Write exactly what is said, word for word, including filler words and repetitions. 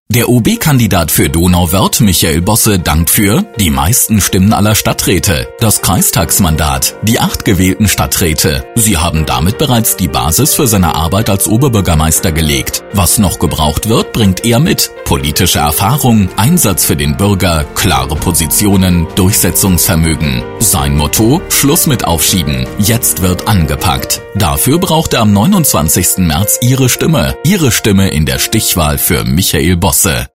Der O B-Kandidat für Donauwörth, Michael Bosse, dankt für die meisten Stimmen aller Stadträte, das Kreistagsmandat, die acht gewählten Stadträte. Sie haben damit bereits die Basis für seine Arbeit als Oberbürgermeister gelegt. Was noch gebraucht wird, bringt er mit. Politische Erfahrung, Einsatz für den Bürger, klare Positionen, Durchsetzungsvermögen. Sein Motto: Schluss mit Aufschieben. Jetzt wird angepackt. Dafür braucht er am neunundzwanzigsten März Ihre Stimme. Ihre Stimme in der Stichwahl für Michael Bosse.